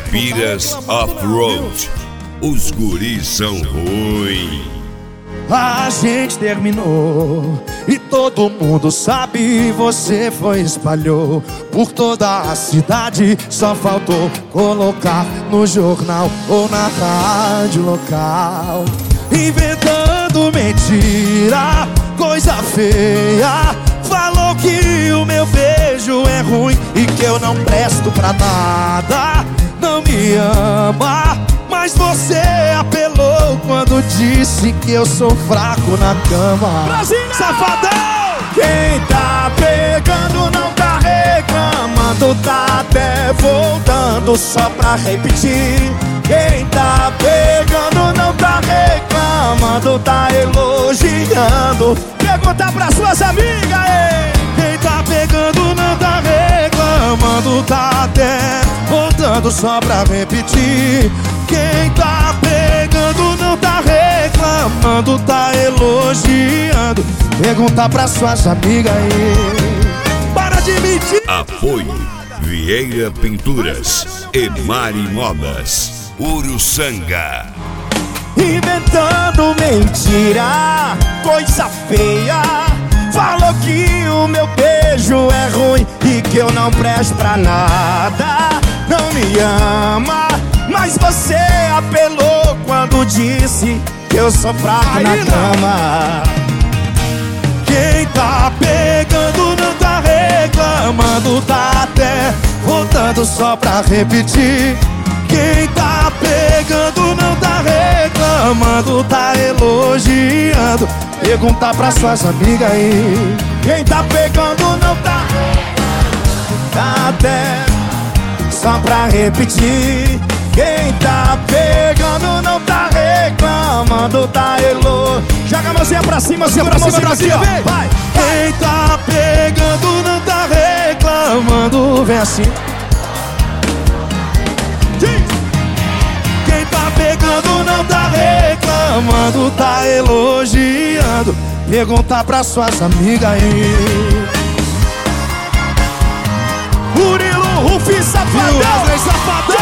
Caipiras Off-Road. Os guris são ruins. A gente terminou e todo mundo sabe. Você foi, espalhou por toda a cidade. Só faltou colocar no jornal ou na rádio local. Inventando mentira, coisa feia. Falou que o meu beijo é ruim e que eu não presto pra nada. Não me ama, mas você apelou quando disse que eu sou fraco na cama. Brasília! Safadão! Quem tá pegando não tá reclamando, tá até voltando só pra repetir. Quem tá pegando não tá reclamando, tá elogiando. Pergunta pra suas amigas, ei! Quem tá pegando não tá reclamando, tá até voltando só pra repetir. Quem tá pegando não tá reclamando, tá elogiando. Pergunta pra suas amigas aí. Para de mentir. Apoio Vieira Pinturas e Mari Modas. Uruçanga. Inventando mentira, coisa feia. Falou que o meu beijo é ruim e que eu não presto pra nada. Não me ama, mas você apelou quando disse que eu sou fraco na cama. Quem tá pegando não tá reclamando, tá até voltando só pra repetir. Quem tá pegando não tá reclamando, tá elogiando. Pergunta pra suas amigas aí. Quem tá pegando não tá reclamando, tá até só pra repetir. Quem tá pegando não tá reclamando, tá elogiando. Joga a mãozinha pra cima, segura a mãozinha aqui, ó. Vai! Quem tá pegando não tá reclamando. Vem assim. Quem tá pegando não tá reclamando, tá elogiando. Pergunta pra suas amigas aí. Murilo, Rufi, Safadão! Wesley Safadão!